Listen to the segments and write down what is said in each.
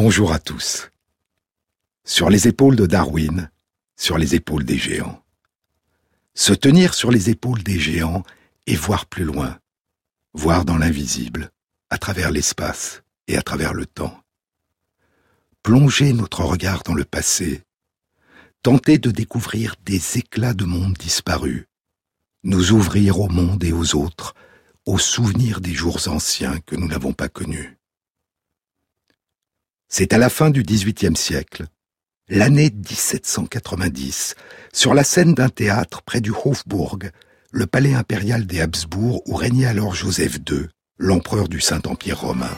Bonjour à tous. Sur les épaules de Darwin, sur les épaules des géants. Se tenir sur les épaules des géants et voir plus loin, voir dans l'invisible, à travers l'espace et à travers le temps. Plonger notre regard dans le passé, tenter de découvrir des éclats de monde disparus, nous ouvrir au monde et aux autres, aux souvenirs des jours anciens que nous n'avons pas connus. C'est à la fin du XVIIIe siècle, l'année 1790, sur la scène d'un théâtre près du Hofburg, le palais impérial des Habsbourg où régnait alors Joseph II, l'empereur du Saint-Empire romain.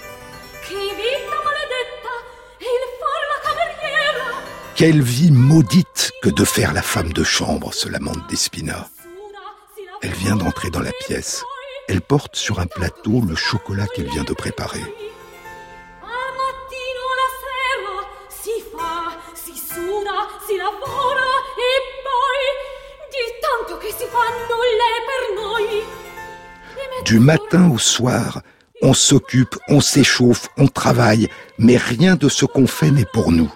Quelle vie maudite que de faire la femme de chambre, se lamente Despina. Elle vient d'entrer dans la pièce. Elle porte sur un plateau le chocolat qu'elle vient de préparer. Du matin au soir, on s'occupe, on s'échauffe, on travaille, mais rien de ce qu'on fait n'est pour nous.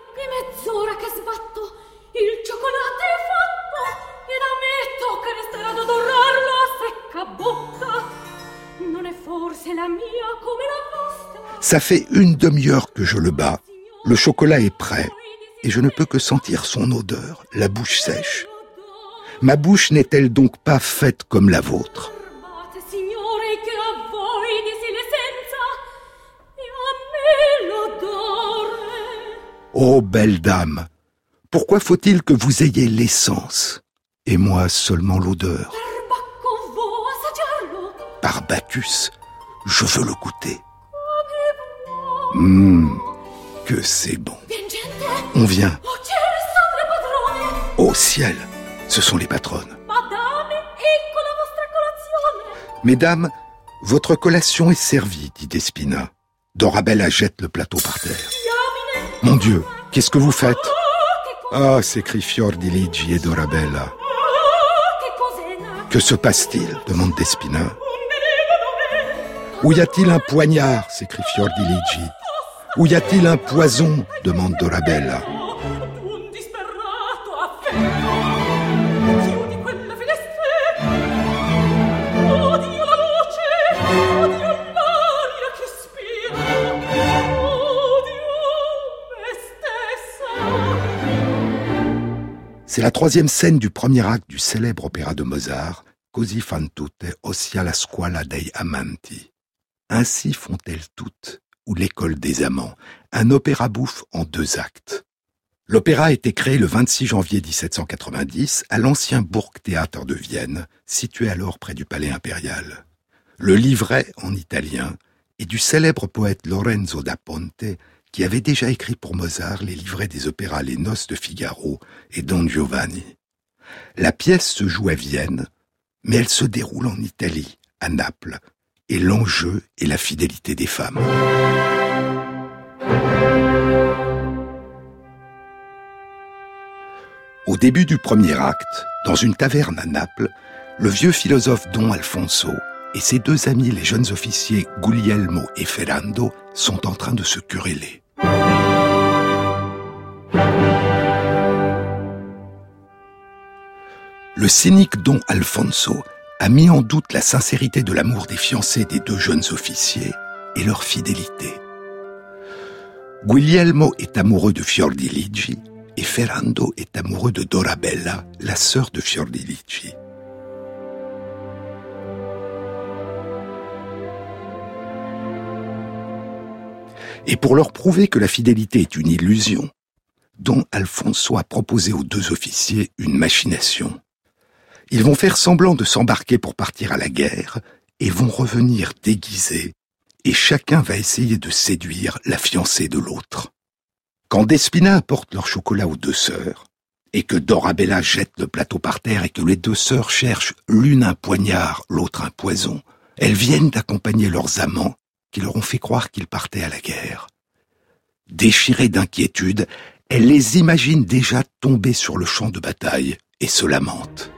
Ça fait une demi-heure que je le bats. Le chocolat est prêt et je ne peux que sentir son odeur, la bouche sèche. Ma bouche n'est-elle donc pas faite comme la vôtre ? Ô belle dame, pourquoi faut-il que vous ayez l'essence et moi seulement l'odeur ? Par Bacchus, je veux le goûter. Que c'est bon. On vient. Au ciel, ce sont les patronnes. Mesdames, votre collation est servie, dit Despina. Dorabella jette le plateau par terre. Mon Dieu, qu'est-ce que vous faites ? Ah, s'écrient Fiordiligi et Dorabella. Que se passe-t-il ? Demande Despina. Où y a-t-il un poignard ? S'écrie Fiordiligi. Où y a-t-il un poison ? Demande Dorabella. C'est la troisième scène du premier acte du célèbre opéra de Mozart, Così fan tutte, ossia la scuola dei amanti. Ainsi font-elles toutes, ou l'école des amants, un opéra bouffe en 2 actes. L'opéra a été créé le 26 janvier 1790 à l'ancien Burgtheater de Vienne, situé alors près du palais impérial. Le livret, en italien, est du célèbre poète Lorenzo da Ponte, qui avait déjà écrit pour Mozart les livrets des opéras Les Noces de Figaro et Don Giovanni. La pièce se joue à Vienne, mais elle se déroule en Italie, à Naples, et l'enjeu est la fidélité des femmes. Au début du premier acte, dans une taverne à Naples, le vieux philosophe Don Alfonso et ses 2 amis, les jeunes officiers Guglielmo et Ferrando, sont en train de se quereller. Le cynique Don Alfonso a mis en doute la sincérité de l'amour des fiancés des 2 jeunes officiers et leur fidélité. Guglielmo est amoureux de Fiordiligi et Ferrando est amoureux de Dorabella, la sœur de Fiordiligi. Et pour leur prouver que la fidélité est une illusion, Don Alfonso a proposé aux 2 officiers une machination. Ils vont faire semblant de s'embarquer pour partir à la guerre et vont revenir déguisés, et chacun va essayer de séduire la fiancée de l'autre. Quand Despina apporte leur chocolat aux 2 sœurs, et que Dorabella jette le plateau par terre et que les 2 sœurs cherchent l'une un poignard, l'autre un poison, elles viennent d'accompagner leurs amants qui leur ont fait croire qu'ils partaient à la guerre. Déchirées d'inquiétude, elles les imaginent déjà tomber sur le champ de bataille et se lamentent.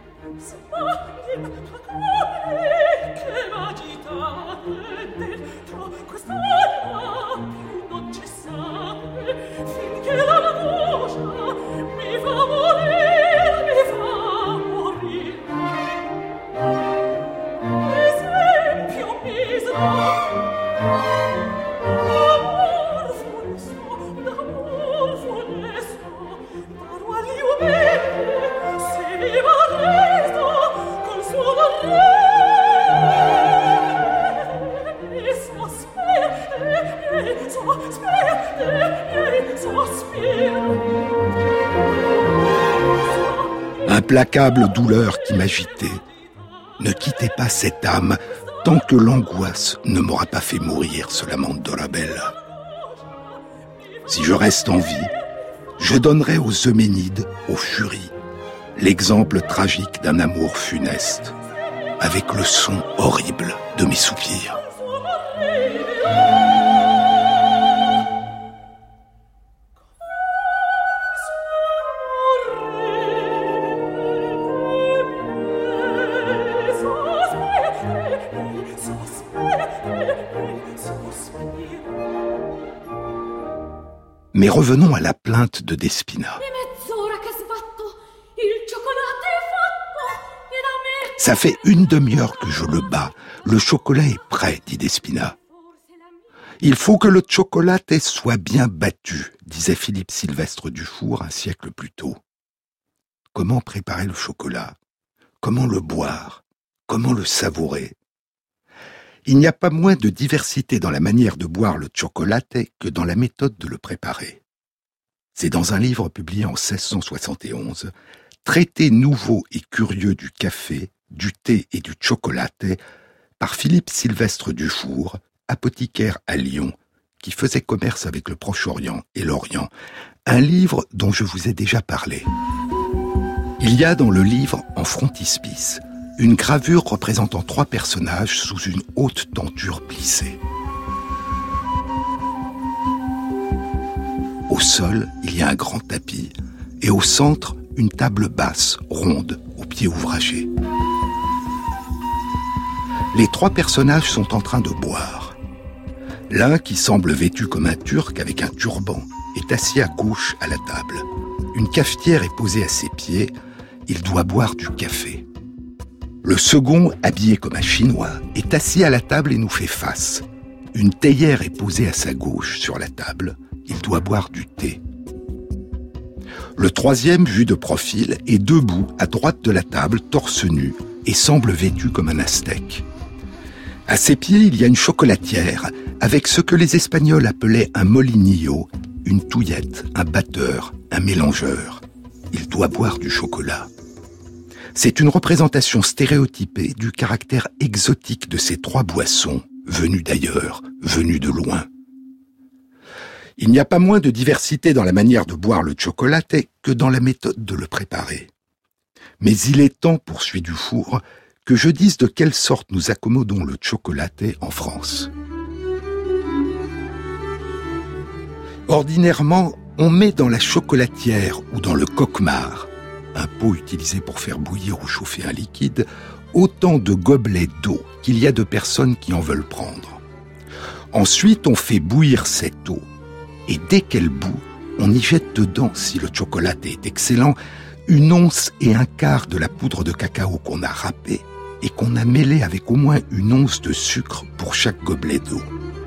Implacable douleur qui m'agitait, ne quittez pas cette âme tant que l'angoisse ne m'aura pas fait mourir, se lamente Dolabella. Si je reste en vie, je donnerai aux Euménides, aux furies, l'exemple tragique d'un amour funeste, avec le son horrible de mes soupirs. Mais revenons à la plainte de Despina. Ça fait une demi-heure que je le bats. Le chocolat est prêt, dit Despina. Il faut que le cioccolate soit bien battu, disait Philippe Sylvestre Dufour un siècle plus tôt. Comment préparer le chocolat? Comment le boire? Comment le savourer? Il n'y a pas moins de diversité dans la manière de boire le cioccolate que dans la méthode de le préparer. C'est dans un livre publié en 1671, Traité nouveau et curieux du café, du thé et du cioccolate, par Philippe Sylvestre Dufour, apothicaire à Lyon, qui faisait commerce avec le Proche-Orient et l'Orient, un livre dont je vous ai déjà parlé. Il y a dans le livre, en frontispice, une gravure représentant 3 personnages sous une haute tenture plissée. Au sol, il y a un grand tapis, et au centre, une table basse, ronde, aux pieds ouvragés. Les 3 personnages sont en train de boire. L'un, qui semble vêtu comme un Turc avec un turban, est assis à gauche à la table. Une cafetière est posée à ses pieds, il doit boire du café. Le second, habillé comme un Chinois, est assis à la table et nous fait face. Une théière est posée à sa gauche sur la table. Il doit boire du thé. Le troisième, vu de profil, est debout à droite de la table, torse nu, et semble vêtu comme un aztèque. À ses pieds, il y a une chocolatière, avec ce que les Espagnols appelaient un molinillo, une touillette, un batteur, un mélangeur. Il doit boire du chocolat. C'est une représentation stéréotypée du caractère exotique de ces 3 boissons, venues d'ailleurs, venues de loin. Il n'y a pas moins de diversité dans la manière de boire le cioccolate que dans la méthode de le préparer. Mais il est temps, poursuit Dufour, que je dise de quelle sorte nous accommodons le cioccolate en France. Ordinairement, on met dans la chocolatière ou dans le coquemar, un pot utilisé pour faire bouillir ou chauffer un liquide, autant de gobelets d'eau qu'il y a de personnes qui en veulent prendre. Ensuite, on fait bouillir cette eau, et dès qu'elle bout, on y jette dedans, si le cioccolate est excellent, 1 once et 1/4 de la poudre de cacao qu'on a râpée et qu'on a mêlée avec au moins 1 once de sucre pour chaque gobelet d'eau.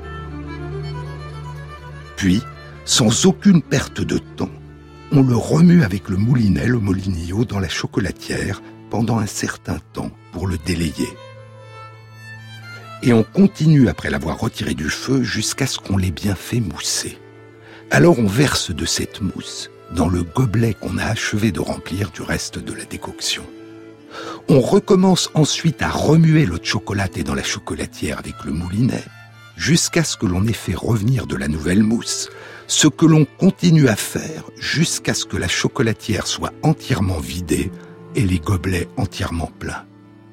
Puis, sans aucune perte de temps, on le remue avec le moulinet, le molinillo, dans la chocolatière pendant un certain temps pour le délayer. Et on continue après l'avoir retiré du feu jusqu'à ce qu'on l'ait bien fait mousser. Alors on verse de cette mousse dans le gobelet qu'on a achevé de remplir du reste de la décoction. On recommence ensuite à remuer le cioccolate dans la chocolatière avec le moulinet, jusqu'à ce que l'on ait fait revenir de la nouvelle mousse, ce que l'on continue à faire jusqu'à ce que la chocolatière soit entièrement vidée et les gobelets entièrement pleins.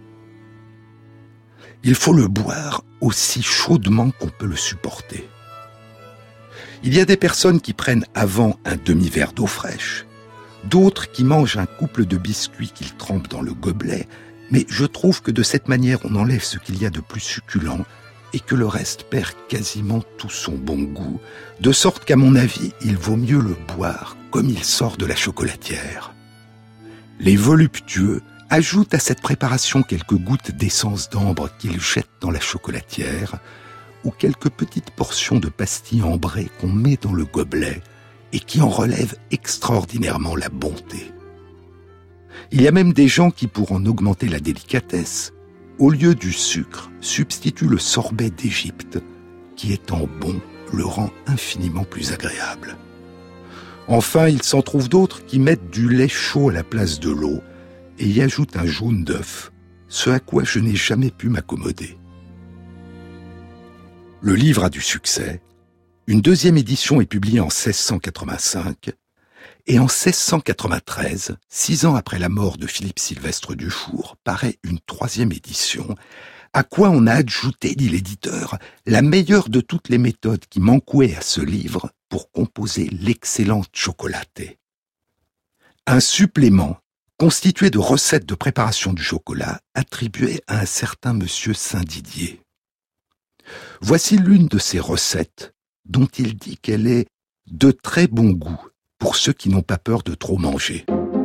Il faut le boire aussi chaudement qu'on peut le supporter. Il y a des personnes qui prennent avant un demi-verre d'eau fraîche, d'autres qui mangent un couple de biscuits qu'ils trempent dans le gobelet, mais je trouve que de cette manière on enlève ce qu'il y a de plus succulent et que le reste perd quasiment tout son bon goût, de sorte qu'à mon avis, il vaut mieux le boire comme il sort de la chocolatière. Les voluptueux ajoutent à cette préparation quelques gouttes d'essence d'ambre qu'ils jettent dans la chocolatière, ou quelques petites portions de pastilles ambrées qu'on met dans le gobelet et qui en relèvent extraordinairement la bonté. Il y a même des gens qui, pour en augmenter la délicatesse, au lieu du sucre, substituent le sorbet d'Égypte, qui étant bon, le rend infiniment plus agréable. Enfin, il s'en trouve d'autres qui mettent du lait chaud à la place de l'eau et y ajoute un jaune d'œuf, ce à quoi je n'ai jamais pu m'accommoder. Le livre a du succès. Une deuxième édition est publiée en 1685, et en 1693, 6 ans après la mort de Philippe Sylvestre Dufour, paraît une troisième édition, à quoi on a adjouté, dit l'éditeur, la meilleure de toutes les méthodes qui manquaient à ce livre pour composer l'excellente chocolatée. Un supplément constitué de recettes de préparation du chocolat attribué à un certain monsieur Saint-Didier. Voici l'une de ces recettes dont il dit qu'elle est de très bon goût pour ceux qui n'ont pas peur de trop manger.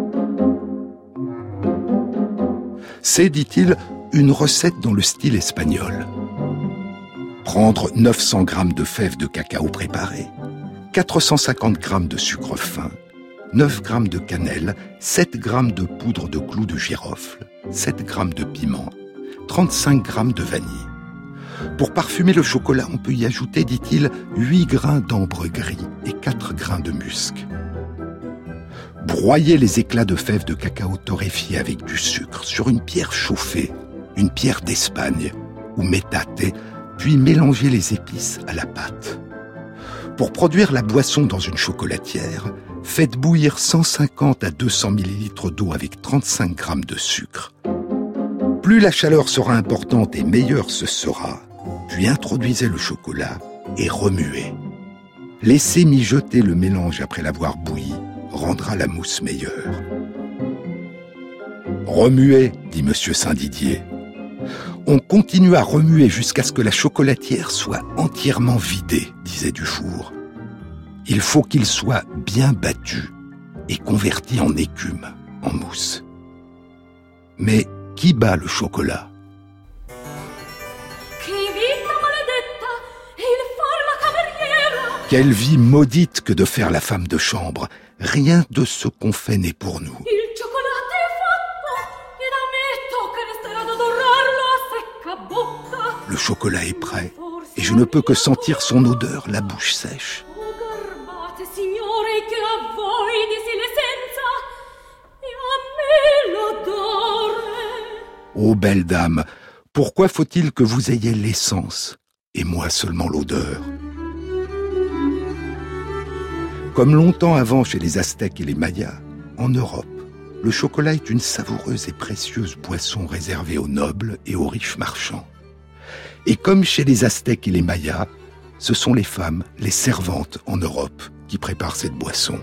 C'est, dit-il, une recette dans le style espagnol. Prendre 900 grammes de fèves de cacao préparées, 450 grammes de sucre fin, 9 grammes de cannelle, 7 grammes de poudre de clous de girofle, 7 grammes de piment, 35 grammes de vanille. Pour parfumer le chocolat, on peut y ajouter, dit-il, 8 grains d'ambre gris et 4 grains de musc. Broyez les éclats de fèves de cacao torréfiés avec du sucre sur une pierre chauffée, une pierre d'Espagne ou métate, puis mélangez les épices à la pâte. Pour produire la boisson dans une chocolatière, faites bouillir 150 à 200 ml d'eau avec 35 g de sucre. Plus la chaleur sera importante et meilleur ce sera, puis introduisez le chocolat et remuez. Laissez mijoter le mélange après l'avoir bouilli, rendra la mousse meilleure. Remuez, dit monsieur Saint-Didier. On continue à remuer jusqu'à ce que la chocolatière soit entièrement vidée, disait Dufour. Il faut qu'il soit bien battu et converti en écume, en mousse. Mais qui bat le chocolat ? Quelle vie maudite que de faire la femme de chambre. Rien de ce qu'on fait n'est pour nous. Le chocolat est prêt et je ne peux que sentir son odeur, la bouche sèche. Ô belle dame, pourquoi faut-il que vous ayez l'essence et moi seulement l'odeur ? Comme longtemps avant chez les Aztèques et les Mayas, en Europe, le chocolat est une savoureuse et précieuse boisson réservée aux nobles et aux riches marchands. Et comme chez les Aztèques et les Mayas, ce sont les femmes, les servantes en Europe, qui préparent cette boisson.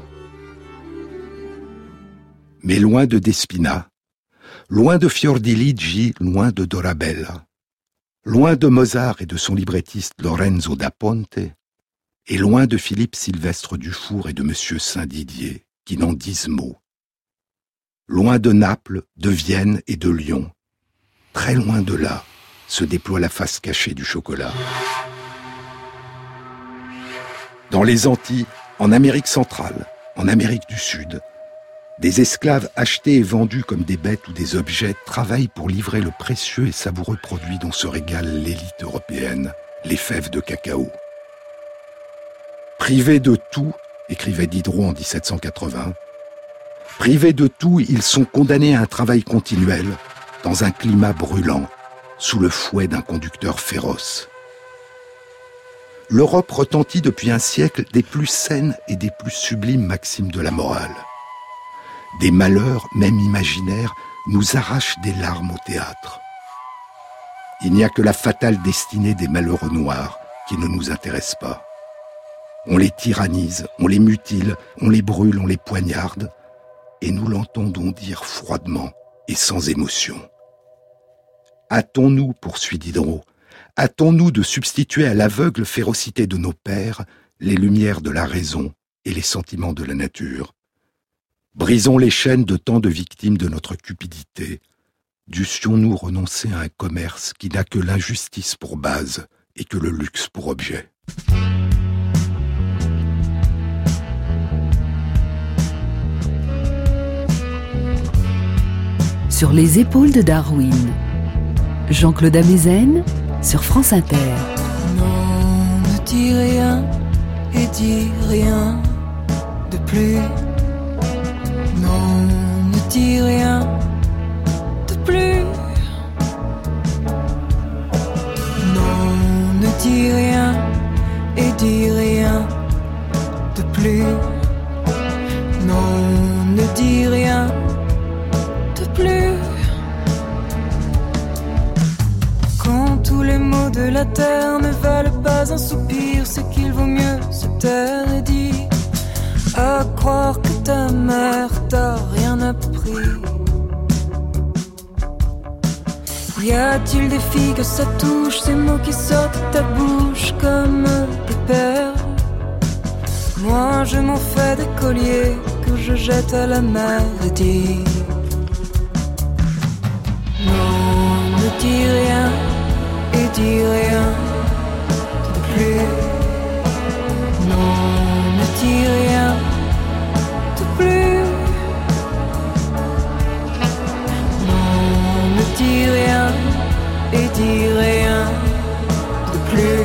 Mais loin de Despina, loin de Fiordiligi, loin de Dorabella, loin de Mozart et de son librettiste Lorenzo da Ponte, et loin de Philippe Sylvestre Dufour et de monsieur Saint-Didier, qui n'en disent mot. Loin de Naples, de Vienne et de Lyon, très loin de là, se déploie la face cachée du chocolat. Dans les Antilles, en Amérique centrale, en Amérique du Sud, des esclaves achetés et vendus comme des bêtes ou des objets travaillent pour livrer le précieux et savoureux produit dont se régale l'élite européenne, les fèves de cacao. Privés de tout, écrivait Diderot en 1780, privés de tout, ils sont condamnés à un travail continuel, dans un climat brûlant, sous le fouet d'un conducteur féroce. L'Europe retentit depuis un siècle des plus saines et des plus sublimes maximes de la morale. Des malheurs, même imaginaires, nous arrachent des larmes au théâtre. Il n'y a que la fatale destinée des malheureux noirs qui ne nous intéresse pas. On les tyrannise, on les mutile, on les brûle, on les poignarde, et nous l'entendons dire froidement et sans émotion. Hâtons-nous, poursuit Diderot, hâtons-nous de substituer à l'aveugle férocité de nos pères les lumières de la raison et les sentiments de la nature. Brisons les chaînes de tant de victimes de notre cupidité. Dussions-nous renoncer à un commerce qui n'a que l'injustice pour base et que le luxe pour objet. Sur les épaules de Darwin, Jean-Claude Amezen sur France Inter. Non, ne dis rien et dis rien de plus. Non, ne dis rien ne dis rien et dis rien de plus. Non, ne dis rien de plus. Quand tous les mots de la terre ne valent pas un soupir, c'est qu'il vaut mieux se taire et dire à croire que ta mère t'a rien appris. Y a-t-il des filles que ça touche, ces mots qui sortent de ta bouche comme des perles? Moi je m'en fais des colliers que je jette à la mer et dis non, ne dis rien et dis rien de plus. Non, ne dis rien de plus. Non, ne dis rien et dis rien de plus.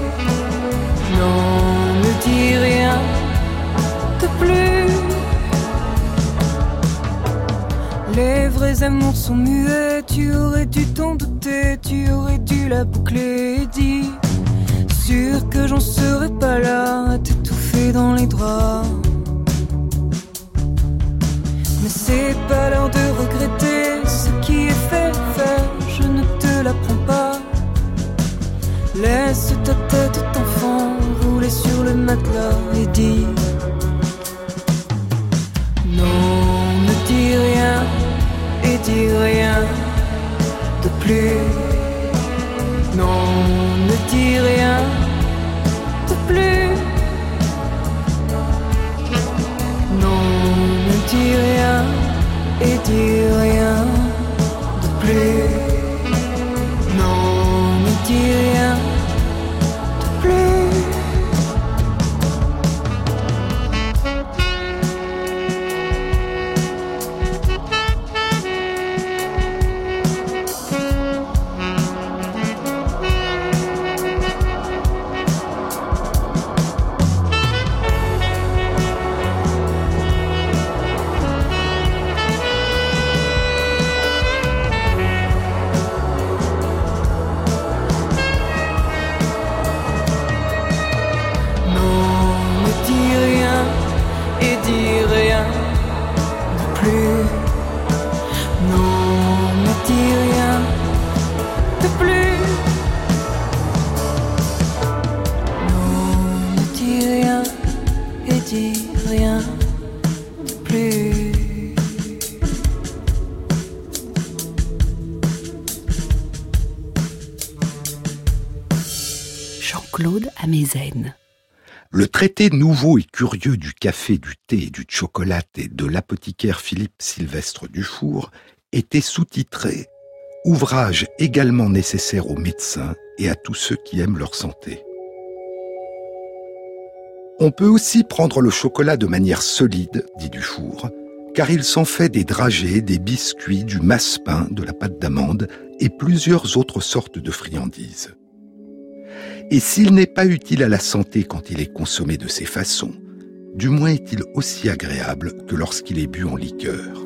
Non, ne dis rien de plus. Les vrais amours sont muets, tu aurais dû t'en douter, tu aurais dû la boucler et dire sûr que j'en serais pas là à t'étouffer dans les draps. Mais c'est pas l'heure de regretter ce qui est fait, je ne te l'apprends pas. Laisse ta tête d'enfant rouler sur le matelas et dis non, ne dis rien et dis rien de plus. Non, ne dis rien de plus. Non, ne dis rien et dis rien de plus. Non, ne dis rien de plus. Jean-Claude Amezen. Le traité nouveau et curieux du café, du thé et du chocolat et de l'apothicaire Philippe Sylvestre Dufour était sous-titré « Ouvrage également nécessaire aux médecins et à tous ceux qui aiment leur santé ». On peut aussi prendre le chocolat de manière solide, dit Dufour, car il s'en fait des dragées, des biscuits, du massepain, de la pâte d'amande et plusieurs autres sortes de friandises. Et s'il n'est pas utile à la santé quand il est consommé de ces façons, du moins est-il aussi agréable que lorsqu'il est bu en liqueur.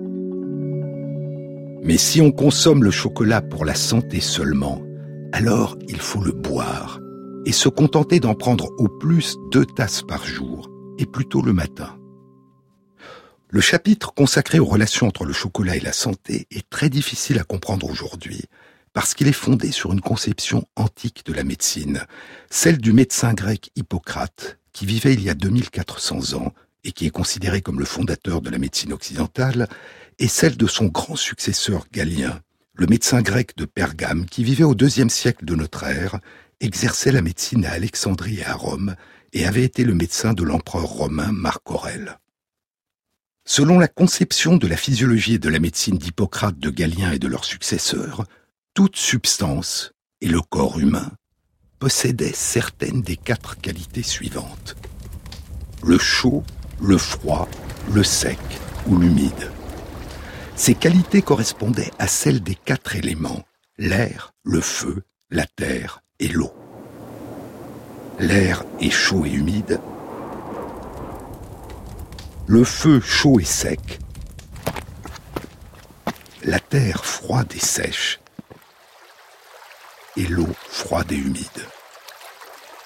Mais si on consomme le chocolat pour la santé seulement, alors il faut le boire et se contenter d'en prendre au plus 2 tasses par jour, et plutôt le matin. Le chapitre consacré aux relations entre le chocolat et la santé est très difficile à comprendre aujourd'hui, parce qu'il est fondé sur une conception antique de la médecine, celle du médecin grec Hippocrate, qui vivait il y a 2400 ans et qui est considéré comme le fondateur de la médecine occidentale, et celle de son grand successeur Galien, le médecin grec de Pergame, qui vivait au IIe siècle de notre ère, exerçait la médecine à Alexandrie et à Rome, et avait été le médecin de l'empereur romain Marc Aurèle. Selon la conception de la physiologie et de la médecine d'Hippocrate, de Galien et de leurs successeurs, toute substance, et le corps humain, possédait certaines des 4 qualités suivantes. Le chaud, le froid, le sec ou l'humide. Ces qualités correspondaient à celles des 4 éléments, l'air, le feu, la terre et l'eau. L'air est chaud et humide, le feu chaud et sec, la terre froide et sèche, et l'eau froide et humide.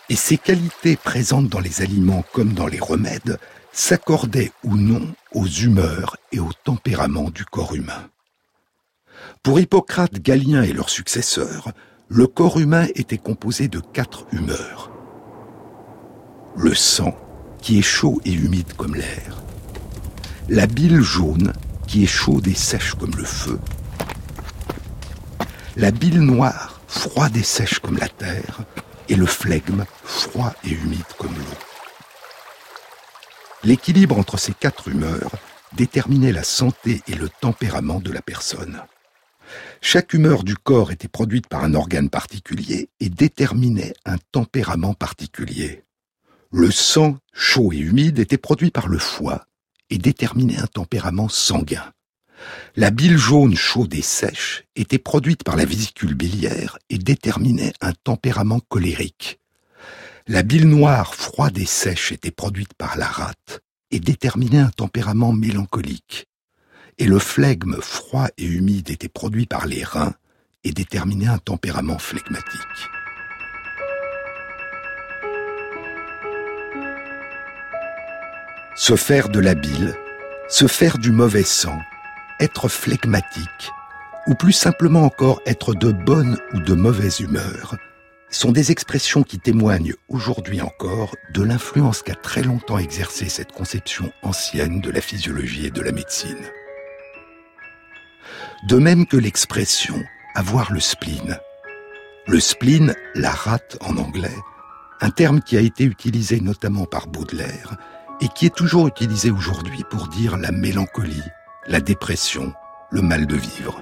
Et ces qualités présentes dans les aliments comme dans les remèdes s'accordaient ou non aux humeurs et au tempérament du corps humain. Pour Hippocrate, Galien et leurs successeurs, le corps humain était composé de 4 humeurs. Le sang, qui est chaud et humide comme l'air. La bile jaune, qui est chaude et sèche comme le feu. La bile noire, froide et sèche comme la terre. Et le flegme, froid et humide comme l'eau. L'équilibre entre ces 4 humeurs déterminait la santé et le tempérament de la personne. Chaque humeur du corps était produite par un organe particulier et déterminait un tempérament particulier. Le sang, chaud et humide, était produit par le foie et déterminait un tempérament sanguin. La bile jaune, chaude et sèche, était produite par la vésicule biliaire et déterminait un tempérament colérique. La bile noire, froide et sèche, était produite par la rate et déterminait un tempérament mélancolique. Et le flegme, froid et humide, était produit par les reins et déterminait un tempérament flegmatique. Se faire de la bile, se faire du mauvais sang, être flegmatique, ou plus simplement encore être de bonne ou de mauvaise humeur, sont des expressions qui témoignent aujourd'hui encore de l'influence qu'a très longtemps exercée cette conception ancienne de la physiologie et de la médecine. De même que l'expression « avoir le spleen ». Le spleen, la rate en anglais, un terme qui a été utilisé notamment par Baudelaire et qui est toujours utilisé aujourd'hui pour dire la mélancolie, la dépression, le mal de vivre.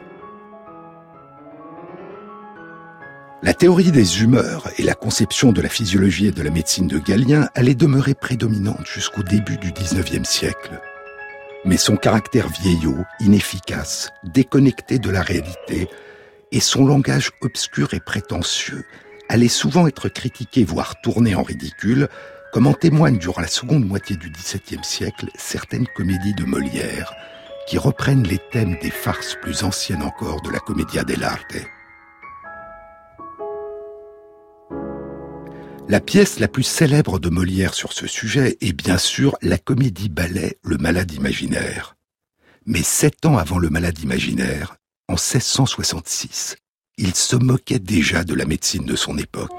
La théorie des humeurs et la conception de la physiologie et de la médecine de Galien allaient demeurer prédominantes jusqu'au début du XIXe siècle. Mais son caractère vieillot, inefficace, déconnecté de la réalité, et son langage obscur et prétentieux allaient souvent être critiqués, voire tournés en ridicule, comme en témoignent durant la seconde moitié du XVIIe siècle certaines comédies de Molière, qui reprennent les thèmes des farces plus anciennes encore de la Commedia dell'arte. La pièce la plus célèbre de Molière sur ce sujet est bien sûr la comédie-ballet Le Malade imaginaire. Mais 7 ans avant Le Malade imaginaire, en 1666, il se moquait déjà de la médecine de son époque.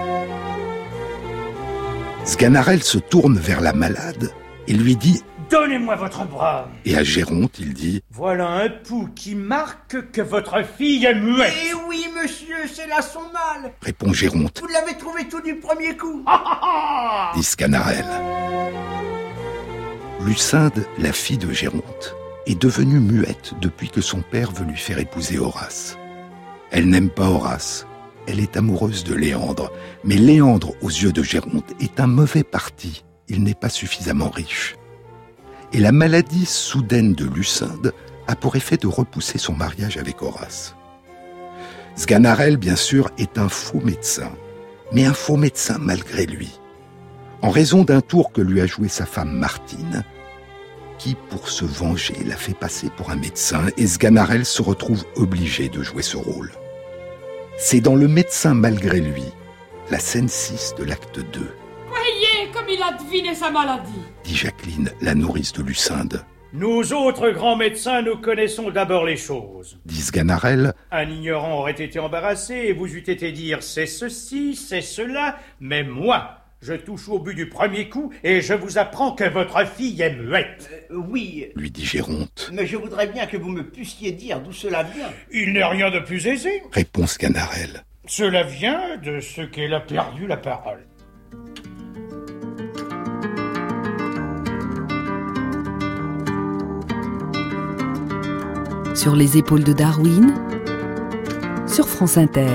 Sganarelle se tourne vers la malade et lui dit « Donnez-moi votre bras !» Et à Géronte, il dit « Voilà un pouls qui marque que votre fille est muette !» Eh oui, monsieur, c'est là son mal !» répond Géronte. « Vous l'avez trouvé tout du premier coup !» dit Sganarelle. Lucinde, la fille de Géronte, est devenue muette depuis que son père veut lui faire épouser Horace. Elle n'aime pas Horace. Elle est amoureuse de Léandre. Mais Léandre, aux yeux de Géronte, est un mauvais parti. Il n'est pas suffisamment riche. Et la maladie soudaine de Lucinde a pour effet de repousser son mariage avec Horace. Sganarelle, bien sûr, est un faux médecin, mais un faux médecin malgré lui. En raison d'un tour que lui a joué sa femme Martine, qui, pour se venger, l'a fait passer pour un médecin, et Sganarelle se retrouve obligé de jouer ce rôle. C'est dans Le médecin malgré lui, la scène 6 de l'acte 2. Voyez comme il a deviné sa maladie, dit Jacqueline, la nourrice de Lucinde. Nous autres grands médecins, nous connaissons d'abord les choses. Dit Sganarelle. Un ignorant aurait été embarrassé et vous eût été dire c'est ceci, c'est cela, mais moi, je touche au but du premier coup et je vous apprends que votre fille est muette. Oui, lui dit Géronte. Mais je voudrais bien que vous me puissiez dire d'où cela vient. Il n'est rien de plus aisé, répond Sganarelle. Cela vient de ce qu'elle a perdu la parole. Sur les épaules de Darwin, sur France Inter.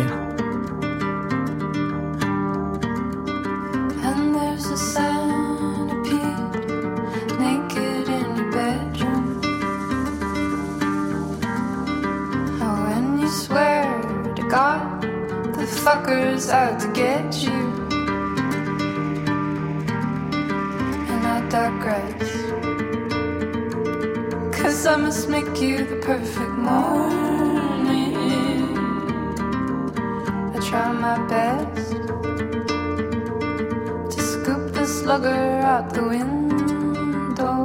And there's a centipede naked in your bedroom. Oh, and you swear to God the fucker's out to get you. And I digress, 'cause I must make you the perfect morning. I try my best, slugger out the window.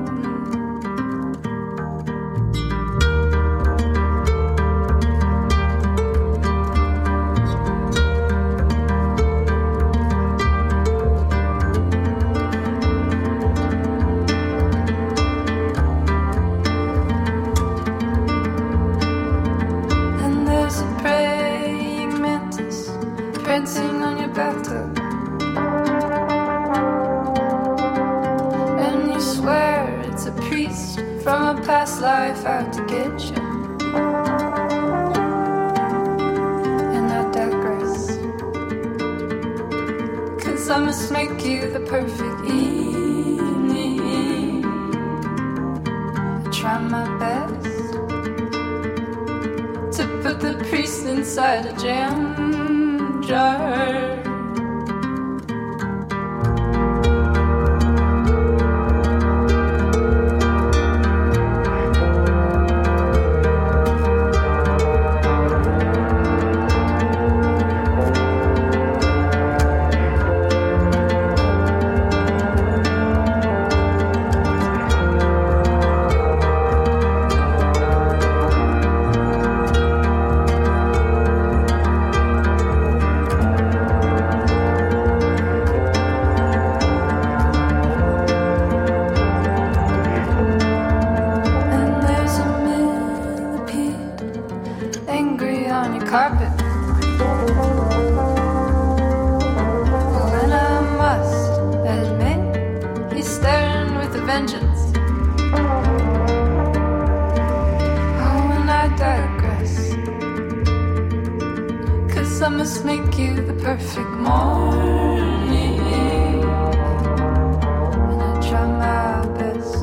And there's a praying mantis prancing on your bathtub. And you swear it's a priest from a past life out to get you. And I digress, 'cause I must make you the perfect evening. I try my best to put the priest inside a jam jar. And there's a millipede angry on your carpet. Oh, and I must admit, he's staring with a vengeance. Oh, and I digress, 'cause I must make you the perfect morning. And I try my best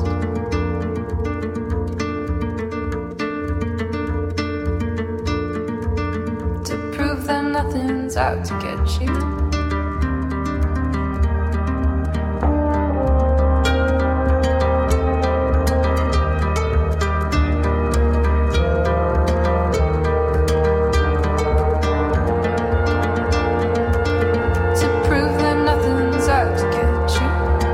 to prove that nothing's out to get you. To prove that nothing's out to get you.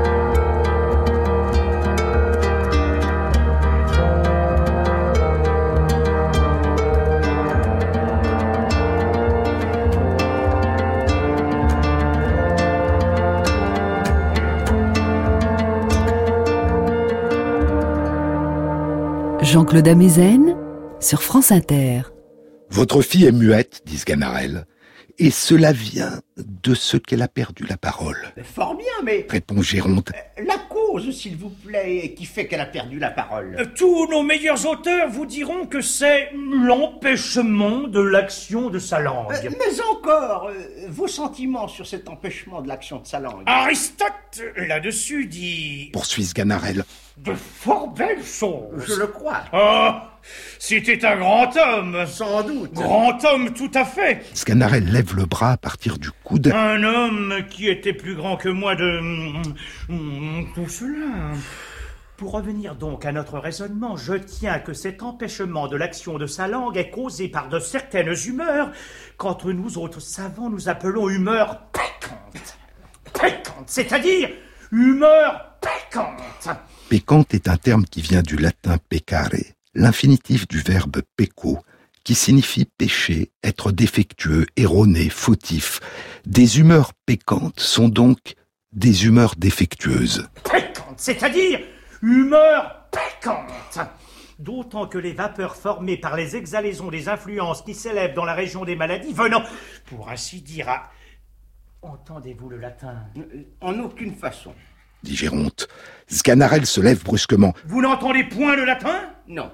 Jean-Claude Amezen sur France Inter. Votre fille est muette, dit Sganarelle, et cela vient de ce qu'elle a perdu la parole, Fort bien, mais répond Géronte. la cause, s'il vous plaît, qui fait qu'elle a perdu la parole. Tous nos meilleurs auteurs vous diront que c'est l'empêchement de l'action de sa langue. Mais encore, vos sentiments sur cet empêchement de l'action de sa langue. Aristote, là-dessus, dit Poursuit Sganarelle. de fort belles choses. Je le crois. Ah, c'était un grand homme. Sans doute. Grand homme, tout à fait. Sganarelle lève le bras à partir du coude. Un homme qui était plus grand que moi de tout cela. Pour revenir donc à notre raisonnement, je tiens que cet empêchement de l'action de sa langue est causé par de certaines humeurs qu'entre nous autres savants nous appelons humeurs pécantes. Pécantes, c'est-à-dire humeurs pécantes. Pécante est un terme qui vient du latin peccare, l'infinitif du verbe pecco, qui signifie pécher, être défectueux, erroné, fautif. Des humeurs pécantes sont donc des humeurs défectueuses. Pécantes, c'est-à-dire humeurs pécantes. D'autant que les vapeurs formées par les exhalaisons des influences qui s'élèvent dans la région des maladies venant, pour ainsi dire, à... Entendez-vous le latin? En aucune façon. Dit Géronte. Sganarelle se lève brusquement. Vous n'entendez point le latin? Non.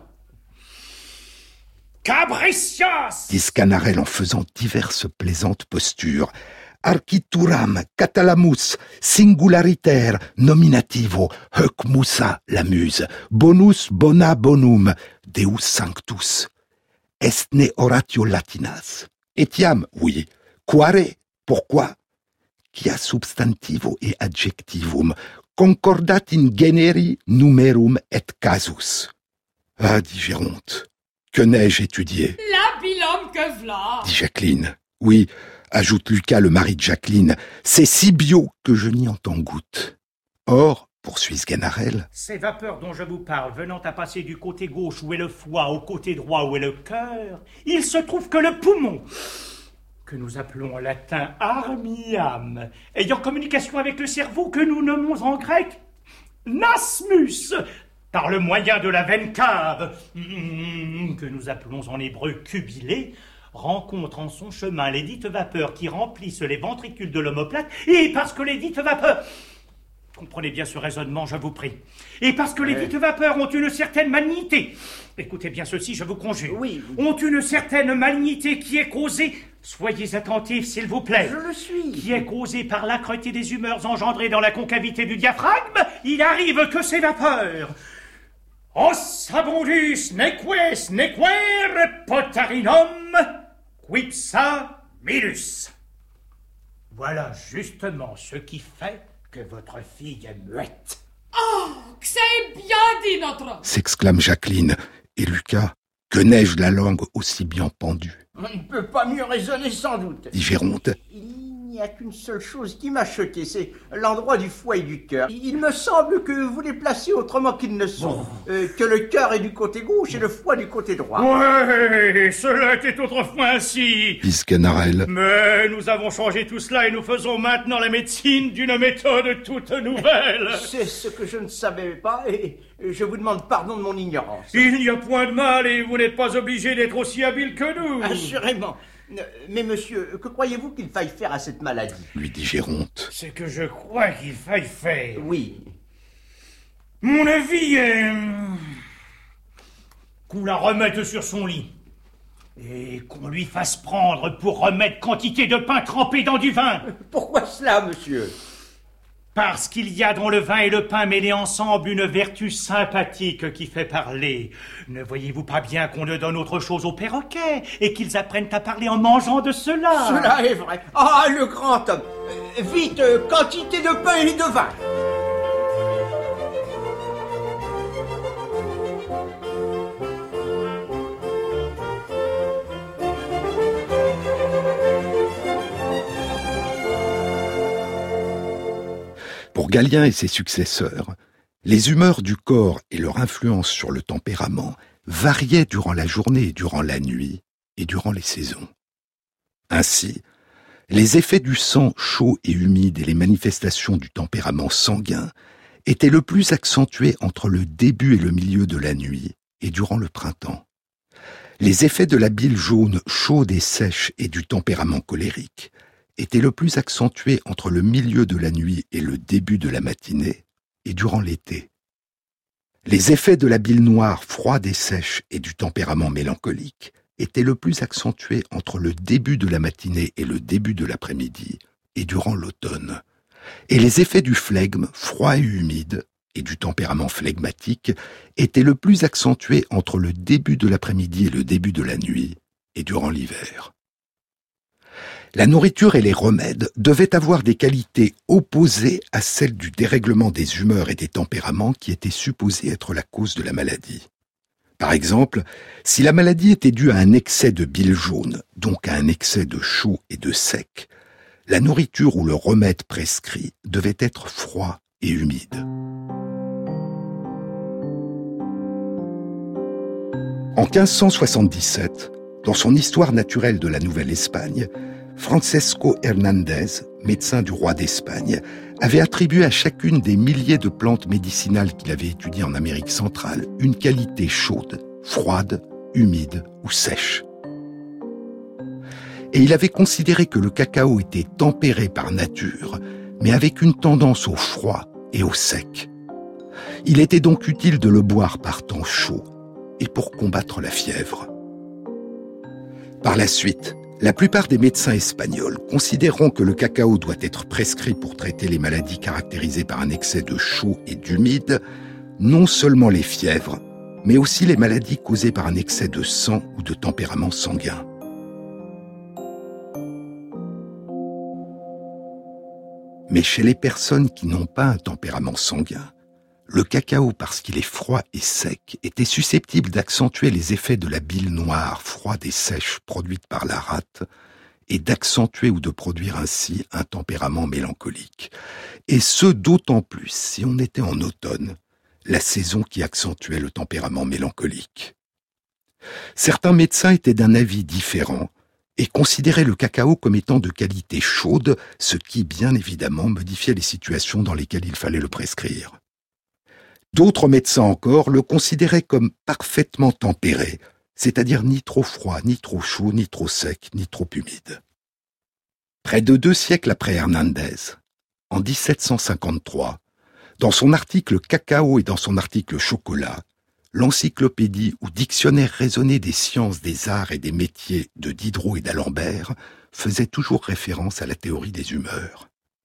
Cabricias! Dit Sganarelle en faisant diverses plaisantes postures. Archituram, catalamus, singulariter, nominativo, hoc musa, la muse, bonus bona bonum, deus sanctus. Estne oratio latinas. Etiam, oui. Quare, pourquoi? Quia substantivo et adjectivum, concordat in generi numerum et casus. Ah, dit Géronte, que n'ai-je étudié? L'habilhomme que v'là. Dit Jacqueline. Oui, ajoute Lucas, le mari de Jacqueline. C'est si bio que je n'y entends goutte. Or, poursuit Sganarelle, ces vapeurs dont je vous parle, venant à passer du côté gauche où est le foie au côté droit où est le cœur, il se trouve que le poumon, que nous appelons en latin armiam, ayant communication avec le cerveau que nous nommons en grec nasmus, par le moyen de la veine cave, que nous appelons en hébreu cubilé, rencontre en son chemin les dites vapeurs qui remplissent les ventricules de l'omoplate, et parce que les dites vapeurs... Comprenez bien ce raisonnement, je vous prie. Et parce que les dites vapeurs ont une certaine malignité, écoutez bien ceci, je vous conjure, ont une certaine malignité qui est causée, soyez attentifs s'il vous plaît, je le suis, qui est causée par l'âcreté des humeurs engendrées dans la concavité du diaphragme, il arrive que ces vapeurs... Os abundus neques nequer potarinum quipsa minus. Voilà justement ce qui fait que votre fille est muette. Oh, que c'est bien dit, notre... s'exclame Jacqueline. Et Lucas, que n'ai-je la langue aussi bien pendue? On ne peut pas mieux raisonner sans doute, dit Géronte. Il n'y a qu'une seule chose qui m'a choqué, c'est l'endroit du foie et du cœur. Il me semble que vous les placez autrement qu'ils ne sont, que le cœur est du côté gauche et le foie du côté droit. Ouais, cela était autrefois ainsi. Dit Sganarelle. Mais nous avons changé tout cela et nous faisons maintenant la médecine d'une méthode toute nouvelle. C'est ce que je ne savais pas et je vous demande pardon de mon ignorance. Il n'y a point de mal et vous n'êtes pas obligé d'être aussi habile que nous. Assurément. Mais monsieur, que croyez-vous qu'il faille faire à cette maladie? Lui dit Géronte. C'est que je crois qu'il faille faire. Oui. Mon avis est... qu'on la remette sur son lit. Et qu'on lui fasse prendre pour remettre quantité de pain trempé dans du vin. Pourquoi cela, monsieur? Parce qu'il y a dans le vin et le pain mêlés ensemble une vertu sympathique qui fait parler. Ne voyez-vous pas bien qu'on ne donne autre chose aux perroquets et qu'ils apprennent à parler en mangeant de cela? Cela est vrai. Ah, le grand homme. Vite, quantité de pain et de vin. Pour Galien et ses successeurs, les humeurs du corps et leur influence sur le tempérament variaient durant la journée et durant la nuit et durant les saisons. Ainsi, les effets du sang chaud et humide et les manifestations du tempérament sanguin étaient le plus accentués entre le début et le milieu de la nuit et durant le printemps. Les effets de la bile jaune chaude et sèche et du tempérament colérique était le plus accentué entre le milieu de la nuit et le début de la matinée, et durant l'été. Les effets de la bile noire froide et sèche et du tempérament mélancolique étaient le plus accentués entre le début de la matinée et le début de l'après-midi, et durant l'automne. Et les effets du flegme froid et humide et du tempérament flegmatique étaient le plus accentués entre le début de l'après-midi et le début de la nuit, et durant l'hiver. La nourriture et les remèdes devaient avoir des qualités opposées à celles du dérèglement des humeurs et des tempéraments qui étaient supposés être la cause de la maladie. Par exemple, si la maladie était due à un excès de bile jaune, donc à un excès de chaud et de sec, la nourriture ou le remède prescrit devait être froid et humide. En 1577, dans son Histoire naturelle de la Nouvelle-Espagne, Francesco Hernández, médecin du roi d'Espagne, avait attribué à chacune des milliers de plantes médicinales qu'il avait étudiées en Amérique centrale une qualité chaude, froide, humide ou sèche. Et il avait considéré que le cacao était tempéré par nature, mais avec une tendance au froid et au sec. Il était donc utile de le boire par temps chaud et pour combattre la fièvre. Par la suite, la plupart des médecins espagnols considéreront que le cacao doit être prescrit pour traiter les maladies caractérisées par un excès de chaud et d'humide, non seulement les fièvres, mais aussi les maladies causées par un excès de sang ou de tempérament sanguin. Mais chez les personnes qui n'ont pas un tempérament sanguin, le cacao, parce qu'il est froid et sec, était susceptible d'accentuer les effets de la bile noire, froide et sèche produite par la rate, et d'accentuer ou de produire ainsi un tempérament mélancolique. Et ce d'autant plus si on était en automne, la saison qui accentuait le tempérament mélancolique. Certains médecins étaient d'un avis différent et considéraient le cacao comme étant de qualité chaude, ce qui, bien évidemment, modifiait les situations dans lesquelles il fallait le prescrire. D'autres médecins encore le considéraient comme parfaitement tempéré, c'est-à-dire ni trop froid, ni trop chaud, ni trop sec, ni trop humide. Près de 2 siècles après Hernandez, en 1753, dans son article Cacao et dans son article Chocolat, l'encyclopédie ou dictionnaire raisonné des sciences, des arts et des métiers de Diderot et d'Alembert faisait toujours référence à la théorie des humeurs.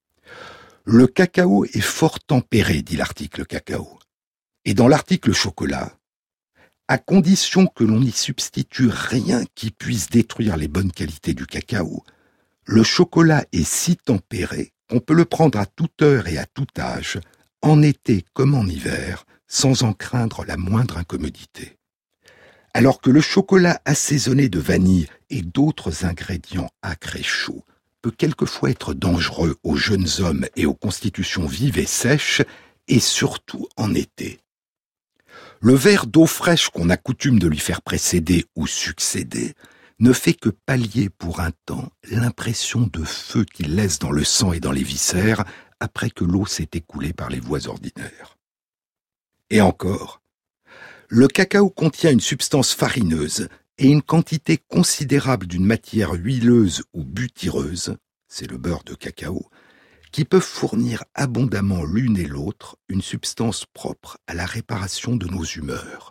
Le cacao est fort tempéré, dit l'article Cacao. Et dans l'article Chocolat, à condition que l'on n'y substitue rien qui puisse détruire les bonnes qualités du cacao, le chocolat est si tempéré qu'on peut le prendre à toute heure et à tout âge, en été comme en hiver, sans en craindre la moindre incommodité. Alors que le chocolat assaisonné de vanille et d'autres ingrédients acres et chauds peut quelquefois être dangereux aux jeunes hommes et aux constitutions vives et sèches, et surtout en été. Le verre d'eau fraîche qu'on a coutume de lui faire précéder ou succéder ne fait que pallier pour un temps l'impression de feu qu'il laisse dans le sang et dans les viscères après que l'eau s'est écoulée par les voies ordinaires. Et encore, le cacao contient une substance farineuse et une quantité considérable d'une matière huileuse ou butyreuse, c'est le beurre de cacao, qui peuvent fournir abondamment l'une et l'autre une substance propre à la réparation de nos humeurs.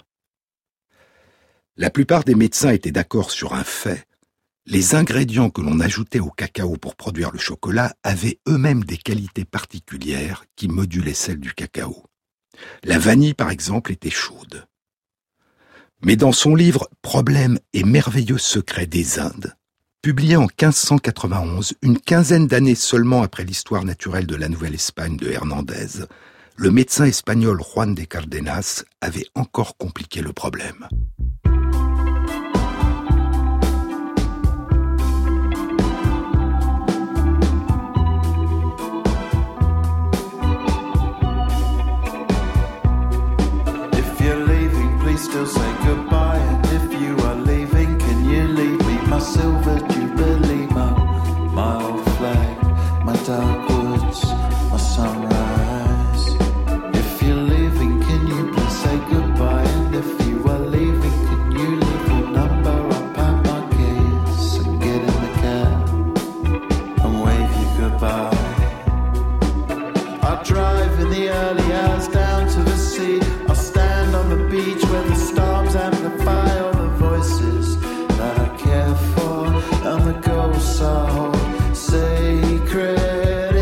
La plupart des médecins étaient d'accord sur un fait. Les ingrédients que l'on ajoutait au cacao pour produire le chocolat avaient eux-mêmes des qualités particulières qui modulaient celles du cacao. La vanille, par exemple, était chaude. Mais dans son livre « Problèmes et merveilleux secrets des Indes », publié en 1591, une quinzaine d'années seulement après l'histoire naturelle de la Nouvelle-Espagne de Hernandez, le médecin espagnol Juan de Cárdenas avait encore compliqué le problème. Still say goodbye, and if you are leaving, can you leave me my silver jubilee, my old flag, my dark woods, my sunrise? If you're leaving, can you please say goodbye, and if you are leaving, can you leave your number? I'll pack my keys and get in the cab and wave you goodbye. I'll drive in the early hours down to the sea. I'll stand on the beach where the storms amplify all the voices that I care for, and the ghosts I hold sacred.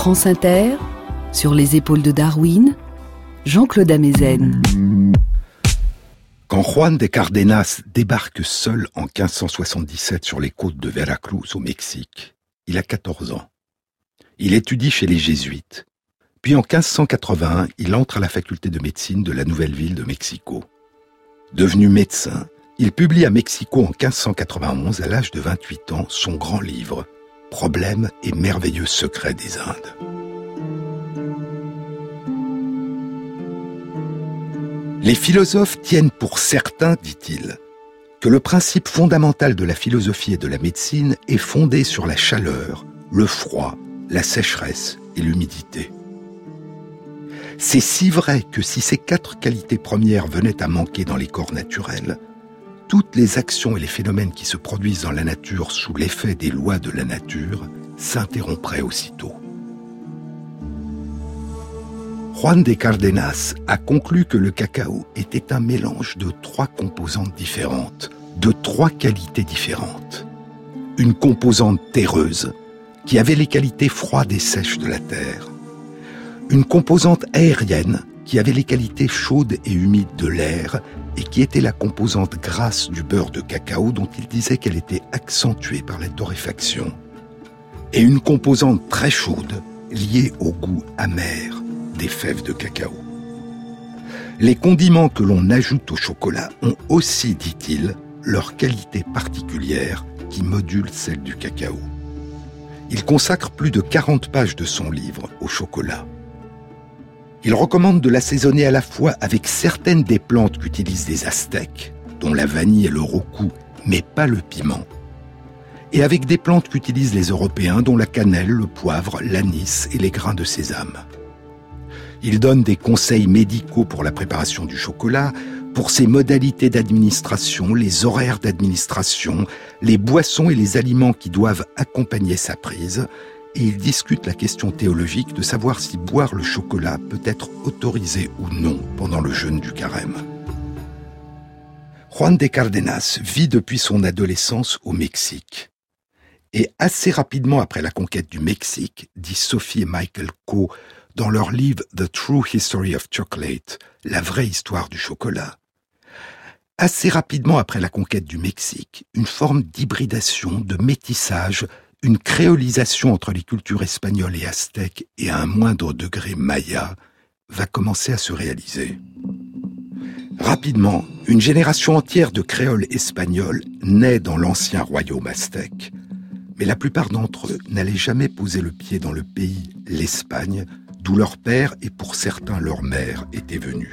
France Inter, sur les épaules de Darwin, Jean-Claude Amezen. Quand Juan de Cárdenas débarque seul en 1577 sur les côtes de Veracruz au Mexique, il a 14 ans. Il étudie chez les jésuites. Puis en 1581, il entre à la faculté de médecine de la nouvelle ville de Mexico. Devenu médecin, il publie à Mexico en 1591, à l'âge de 28 ans, son grand livre « Problèmes et merveilleux secrets des Indes ». Les philosophes tiennent pour certain, dit-il, que le principe fondamental de la philosophie et de la médecine est fondé sur la chaleur, le froid, la sécheresse et l'humidité. C'est si vrai que si ces 4 qualités premières venaient à manquer dans les corps naturels, toutes les actions et les phénomènes qui se produisent dans la nature sous l'effet des lois de la nature s'interrompraient aussitôt. Juan de Cárdenas a conclu que le cacao était un mélange de 3 composantes différentes, de 3 qualités différentes. Une composante terreuse, qui avait les qualités froides et sèches de la terre. Une composante aérienne, qui avait les qualités chaudes et humides de l'air, et qui était la composante grasse du beurre de cacao dont il disait qu'elle était accentuée par la torréfaction. Et une composante très chaude, liée au goût amer des fèves de cacao. Les condiments que l'on ajoute au chocolat ont aussi, dit-il, leur qualité particulière qui module celle du cacao. Il consacre plus de 40 pages de son livre au chocolat. Il recommande de l'assaisonner à la fois avec certaines des plantes qu'utilisent les Aztèques, dont la vanille et le roku, mais pas le piment, et avec des plantes qu'utilisent les Européens, dont la cannelle, le poivre, l'anis et les grains de sésame. Il donne des conseils médicaux pour la préparation du chocolat, pour ses modalités d'administration, les horaires d'administration, les boissons et les aliments qui doivent accompagner sa prise, et il discute la question théologique de savoir si boire le chocolat peut être autorisé ou non pendant le jeûne du carême. Juan de Cárdenas vit depuis son adolescence au Mexique. Et assez rapidement après la conquête du Mexique, dit Sophie et Michael Coe dans leur livre « The True History of Chocolate », la vraie histoire du chocolat. Assez rapidement après la conquête du Mexique, une forme d'hybridation, de métissage, une créolisation entre les cultures espagnoles et aztèques et à un moindre degré maya, va commencer à se réaliser. Rapidement, une génération entière de créoles espagnols naît dans l'ancien royaume aztèque, mais la plupart d'entre eux n'allaient jamais poser le pied dans le pays, l'Espagne, d'où leur père et pour certains leur mère étaient venus.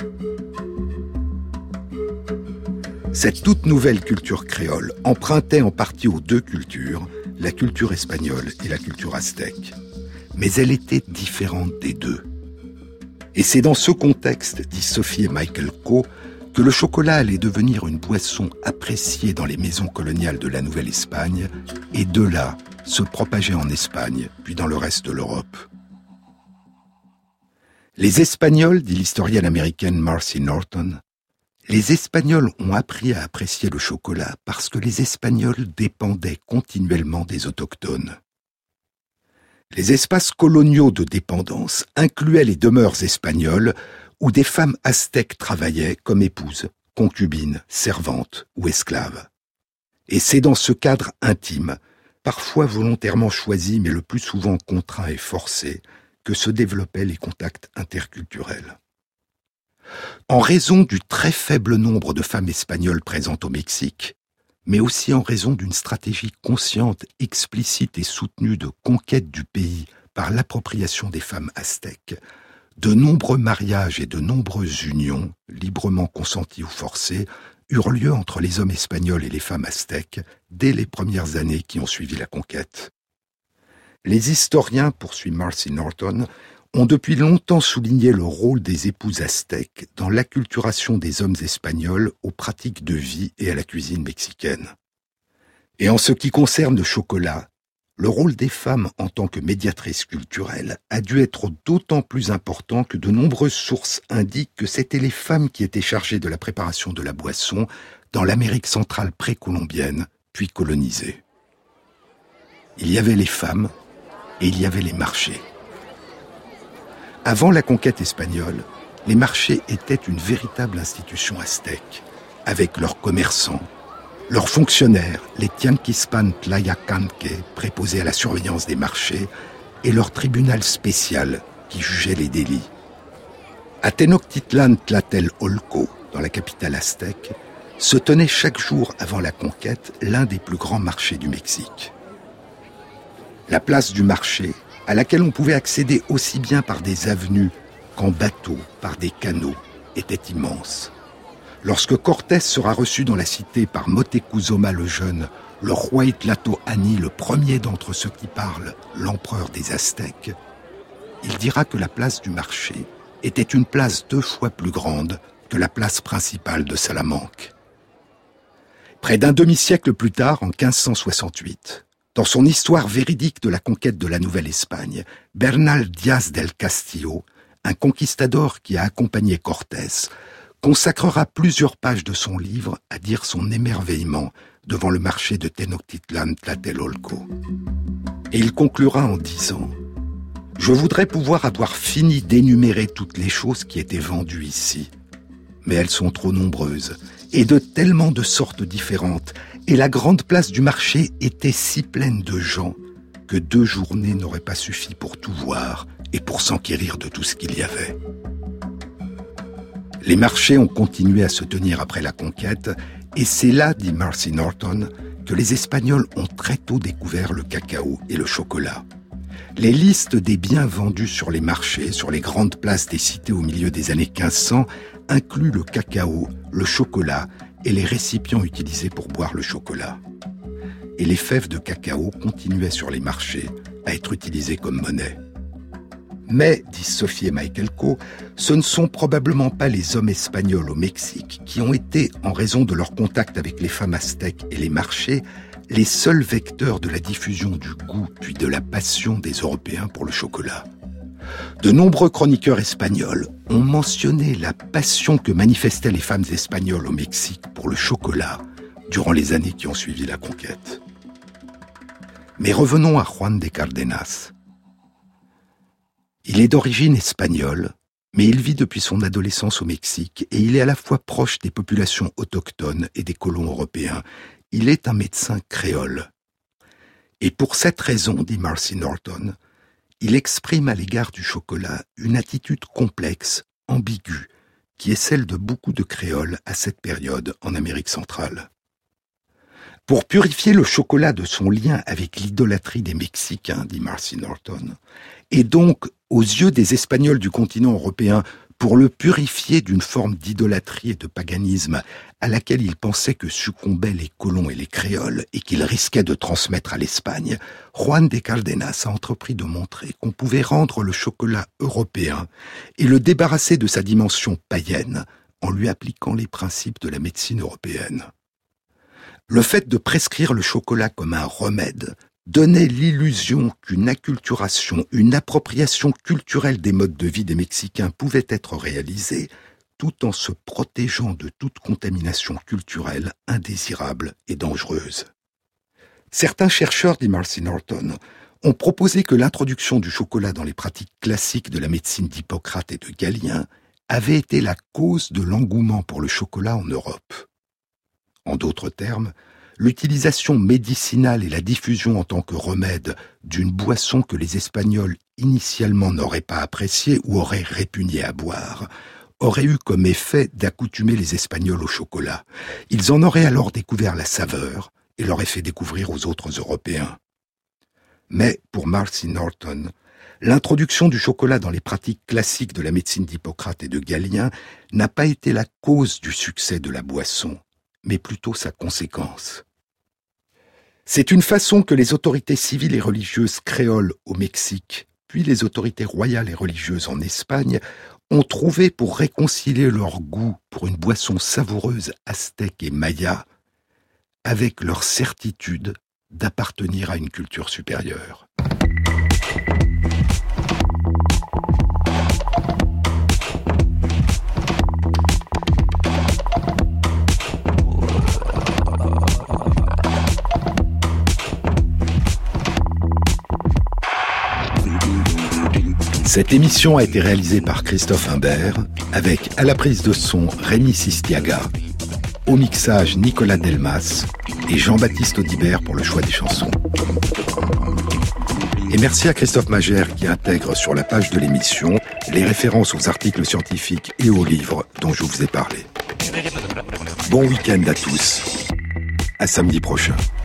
Cette toute nouvelle culture créole empruntait en partie aux 2 cultures, la culture espagnole et la culture aztèque. Mais elle était différente des 2. Et c'est dans ce contexte, dit Sophie et Michael Coe, que le chocolat allait devenir une boisson appréciée dans les maisons coloniales de la Nouvelle-Espagne et de là se propager en Espagne, puis dans le reste de l'Europe. Les Espagnols, dit l'historienne américaine Marcy Norton, les Espagnols ont appris à apprécier le chocolat parce que les Espagnols dépendaient continuellement des autochtones. Les espaces coloniaux de dépendance incluaient les demeures espagnoles où des femmes aztèques travaillaient comme épouses, concubines, servantes ou esclaves. Et c'est dans ce cadre intime, parfois volontairement choisi mais le plus souvent contraint et forcé, que se développaient les contacts interculturels. En raison du très faible nombre de femmes espagnoles présentes au Mexique, mais aussi en raison d'une stratégie consciente, explicite et soutenue de conquête du pays par l'appropriation des femmes aztèques, de nombreux mariages et de nombreuses unions, librement consenties ou forcées, eurent lieu entre les hommes espagnols et les femmes aztèques dès les premières années qui ont suivi la conquête. Les historiens, poursuit Marcy Norton, ont depuis longtemps souligné le rôle des épouses aztèques dans l'acculturation des hommes espagnols aux pratiques de vie et à la cuisine mexicaine. Et en ce qui concerne le chocolat, le rôle des femmes en tant que médiatrices culturelles a dû être d'autant plus important que de nombreuses sources indiquent que c'étaient les femmes qui étaient chargées de la préparation de la boisson dans l'Amérique centrale précolombienne, puis colonisée. Il y avait les femmes et il y avait les marchés. Avant la conquête espagnole, les marchés étaient une véritable institution aztèque, avec leurs commerçants, leurs fonctionnaires, les Tianquispan Tlayacanque, préposés à la surveillance des marchés, et leur tribunal spécial qui jugeait les délits. À Tenochtitlan Tlatelolco, dans la capitale aztèque, se tenait chaque jour avant la conquête l'un des plus grands marchés du Mexique. La place du marché, à laquelle on pouvait accéder aussi bien par des avenues qu'en bateau, par des canaux, était immense. Lorsque Cortés sera reçu dans la cité par Moctezuma le Jeune, le roi Tlatoani, le premier d'entre ceux qui parlent, l'empereur des Aztèques, il dira que la place du marché était une place 2 fois plus grande que la place principale de Salamanque. Près d'un demi-siècle plus tard, en 1568, dans son histoire véridique de la conquête de la Nouvelle-Espagne, Bernal Díaz del Castillo, un conquistador qui a accompagné Cortés, consacrera plusieurs pages de son livre à dire son émerveillement devant le marché de Tenochtitlan Tlatelolco. Et il conclura en disant « Je voudrais pouvoir avoir fini d'énumérer toutes les choses qui étaient vendues ici, mais elles sont trop nombreuses et de tellement de sortes différentes, et la grande place du marché était si pleine de gens que 2 journées n'auraient pas suffi pour tout voir et pour s'enquérir de tout ce qu'il y avait. » Les marchés ont continué à se tenir après la conquête, et c'est là, dit Marcy Norton, que les Espagnols ont très tôt découvert le cacao et le chocolat. Les listes des biens vendus sur les marchés, sur les grandes places des cités au milieu des années 1500, incluent le cacao, le chocolat et les récipients utilisés pour boire le chocolat. Et les fèves de cacao continuaient sur les marchés à être utilisées comme monnaie. Mais, disent Sophie et Michael Coe, ce ne sont probablement pas les hommes espagnols au Mexique qui ont été, en raison de leur contact avec les femmes aztèques et les marchés, les seuls vecteurs de la diffusion du goût puis de la passion des Européens pour le chocolat. De nombreux chroniqueurs espagnols ont mentionné la passion que manifestaient les femmes espagnoles au Mexique pour le chocolat durant les années qui ont suivi la conquête. Mais revenons à Juan de Cárdenas. Il est d'origine espagnole, mais il vit depuis son adolescence au Mexique et il est à la fois proche des populations autochtones et des colons européens. Il est un médecin créole. Et pour cette raison, dit Marcy Norton, il exprime à l'égard du chocolat une attitude complexe, ambiguë, qui est celle de beaucoup de créoles à cette période en Amérique centrale. Pour purifier le chocolat de son lien avec l'idolâtrie des Mexicains, dit Marcy Norton, et donc, aux yeux des Espagnols du continent européen, pour le purifier d'une forme d'idolâtrie et de paganisme à laquelle il pensait que succombaient les colons et les créoles et qu'il risquait de transmettre à l'Espagne, Juan de Cárdenas a entrepris de montrer qu'on pouvait rendre le chocolat européen et le débarrasser de sa dimension païenne en lui appliquant les principes de la médecine européenne. Le fait de prescrire le chocolat comme un remède donnait l'illusion qu'une acculturation, une appropriation culturelle des modes de vie des Mexicains pouvait être réalisée, tout en se protégeant de toute contamination culturelle indésirable et dangereuse. Certains chercheurs, dit Marcy Norton, ont proposé que l'introduction du chocolat dans les pratiques classiques de la médecine d'Hippocrate et de Galien avait été la cause de l'engouement pour le chocolat en Europe. En d'autres termes, l'utilisation médicinale et la diffusion en tant que remède d'une boisson que les Espagnols initialement n'auraient pas appréciée ou auraient répugné à boire, aurait eu comme effet d'accoutumer les Espagnols au chocolat. Ils en auraient alors découvert la saveur et l'auraient fait découvrir aux autres Européens. Mais, pour Marcy Norton, l'introduction du chocolat dans les pratiques classiques de la médecine d'Hippocrate et de Galien n'a pas été la cause du succès de la boisson, mais plutôt sa conséquence. C'est une façon que les autorités civiles et religieuses créoles au Mexique, puis les autorités royales et religieuses en Espagne, ont trouvé pour réconcilier leur goût pour une boisson savoureuse aztèque et maya avec leur certitude d'appartenir à une culture supérieure. Cette émission a été réalisée par Christophe Imbert, avec à la prise de son Rémi Sistiaga, au mixage Nicolas Delmas et Jean-Baptiste Audibert pour le choix des chansons. Et merci à Christophe Magère qui intègre sur la page de l'émission les références aux articles scientifiques et aux livres dont je vous ai parlé. Bon week-end à tous. À samedi prochain.